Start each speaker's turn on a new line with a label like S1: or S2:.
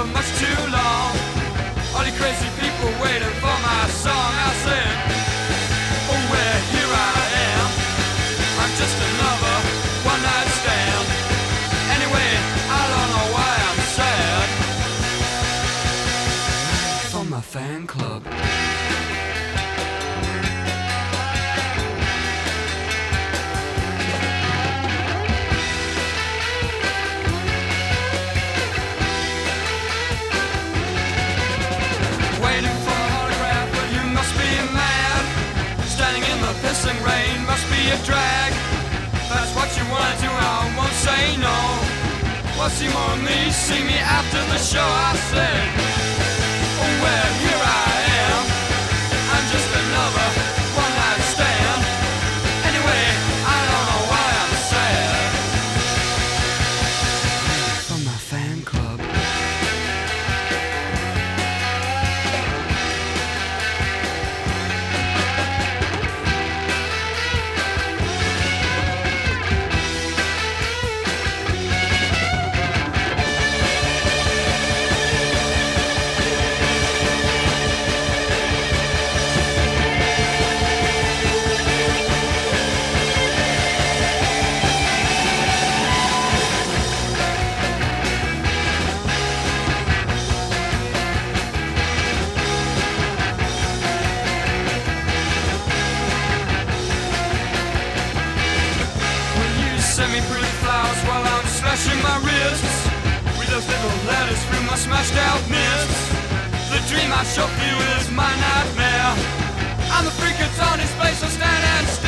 S1: much too long. All you crazy people waiting for my song. I said, oh well, here I am. I'm just another one night stand. Anyway, I don't know why I'm sad. For my fan club. Pissing rain must be a drag. That's what you want to do, I won't say no. Well, see more of me, see me after the show. I said, oh well, here I am. I'm just another one night stand. Anyway, I don't know why I'm sad. From my fan club. Send me pretty flowers while I'm slashing my wrists with those little letters through my smashed out mists. The dream I show you is my nightmare. I'm the freak that's on his face, so stand and stare.